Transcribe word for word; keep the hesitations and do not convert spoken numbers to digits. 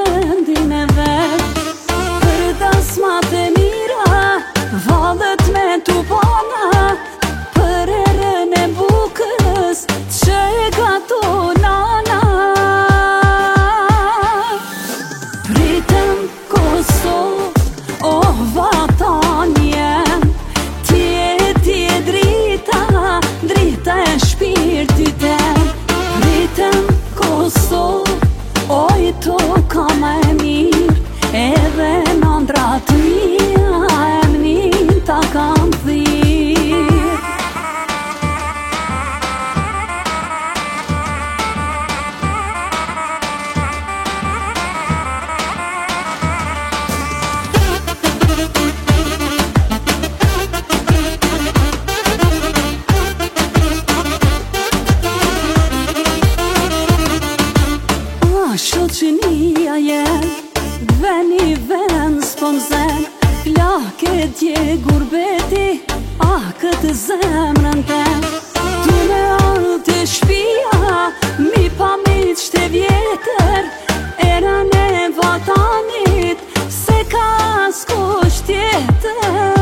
vendin e vet. Për dasmat e mira valët me tu pana, për erën e bukës që e ka to nana. Pritem Kosovë, o vatan jem, ti e ti e drita, drita e shpirtit tem. Pritem Kosovë, oj toka ma e mirë, edhe në ndrat mija e mnin ta kam thirë. Shoqënia jem, veni ven s'pon zen, plake dje gurbeti, ah këtë zemrën tem. Tu me ardh të shpia, mi pa mit shte vjetër, era ne vatanit, se ka s'kush tjetër.